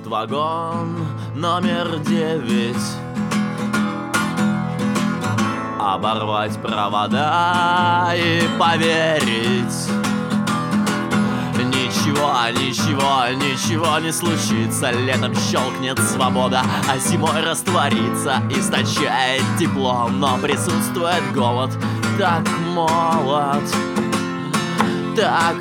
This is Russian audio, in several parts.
вагон номер 9. Оборвать провода и поверить. Ничего не случится. Летом щелкнет свобода, а зимой растворится. Источает тепло, но присутствует голод. Так молод, так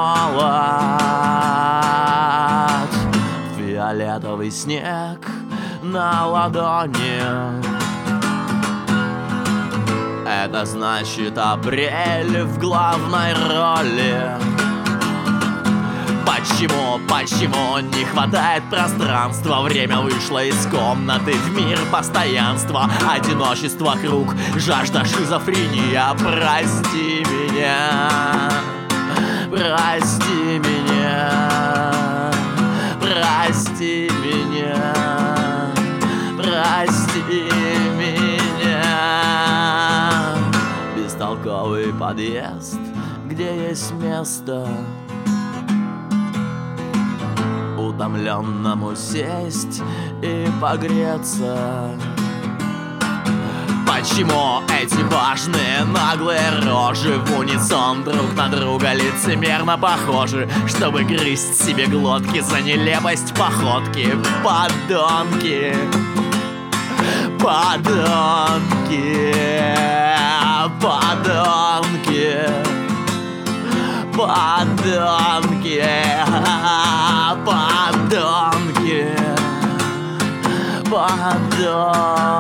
молод. Фиолетовый снег на ладони. Это значит апрель в главной роли. Почему не хватает пространства? Время вышло из комнаты в мир постоянства. Одиночество круг, жажда, шизофрения. Прости меня, прости меня, прости меня, прости меня. Бестолковый подъезд, где есть место утомленному сесть и погреться. Почему эти важные наглые рожи в унисон друг на друга лицемерно похожи, чтобы грызть себе глотки за нелепость походки? Подонки, подонки, подонки, подонки, подонки, подонки.